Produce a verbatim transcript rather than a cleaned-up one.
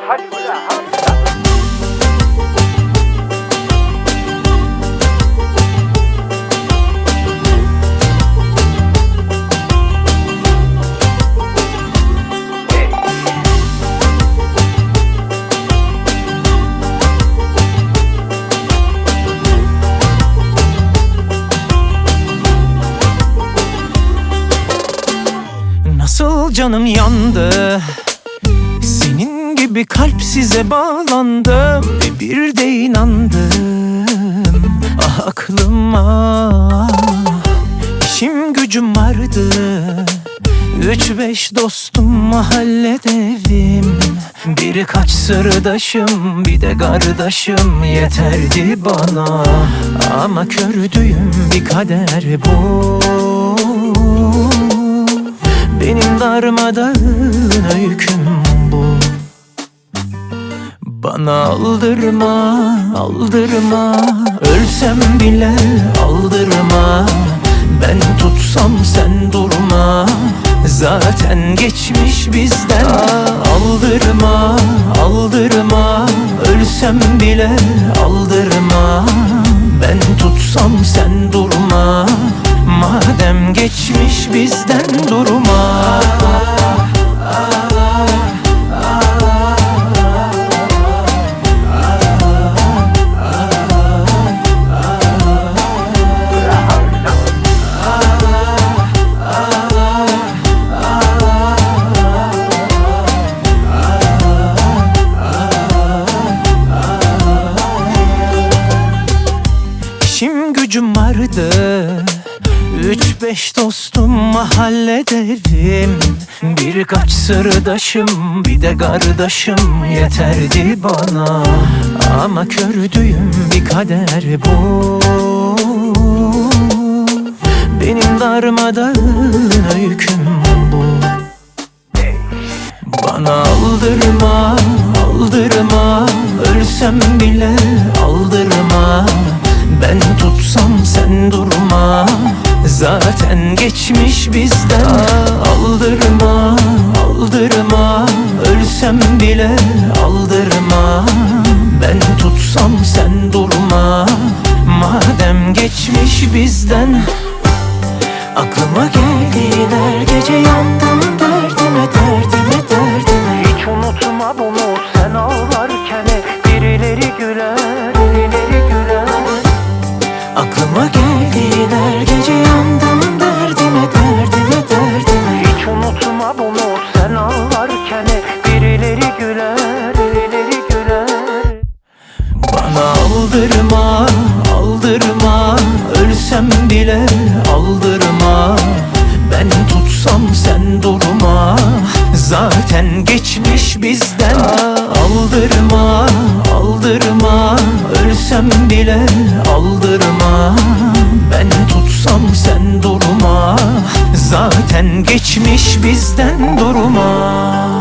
Nasıl canım yandı, senin gibi kalp size bağlandım ve bir de inandım. Ah aklıma, işim gücüm vardı, üç beş dostum, mahallede evim, birkaç sırdaşım, bir de kardeşim yeterdi bana. Ama kördüğüm bir kader bu, benim darmadağın öyküm bu. Bana aldırma, aldırma, ölsem bile aldırma. Ben tutsam sen durma, zaten geçmiş bizden. Aldırma, aldırma, ölsem bile aldırma. Ben tutsam sen durma, madem geçmiş bizden durma. İşim gücüm vardı, üç beş dostum, mahallede evim, birkaç sırdaşım, bir de kardeşim yeterdi bana. Ama kördüğüm bir kader bu, benim darmadağın öyküm bu. Bana aldırma, aldırma, ölsem bile aldırma. Ben tutsam sen durma, zaten geçmiş bizden. Aldırma, aldırma, ölsem bile aldırma. Ben tutsam sen durma, madem geçmiş bizden. Aklıma geldin her gece, yandım derdime, derdime, derdime. Hiç unutma bunu, sen ağlarken birileri güler, birileri güler. Aklıma geldin her gece, yandım derdime, derdime, derdime. Hiç unutma bunu, sen ağlarken birileri güler, birileri güler. Bana aldırma, aldırma, ölsem bile aldırma. Ben tutsam sen durma, zaten geçmiş bizden. Aldırma, aldırma, ölsem bile aldırma. Ben tutsam sen durma, zaten geçmiş bizden durma.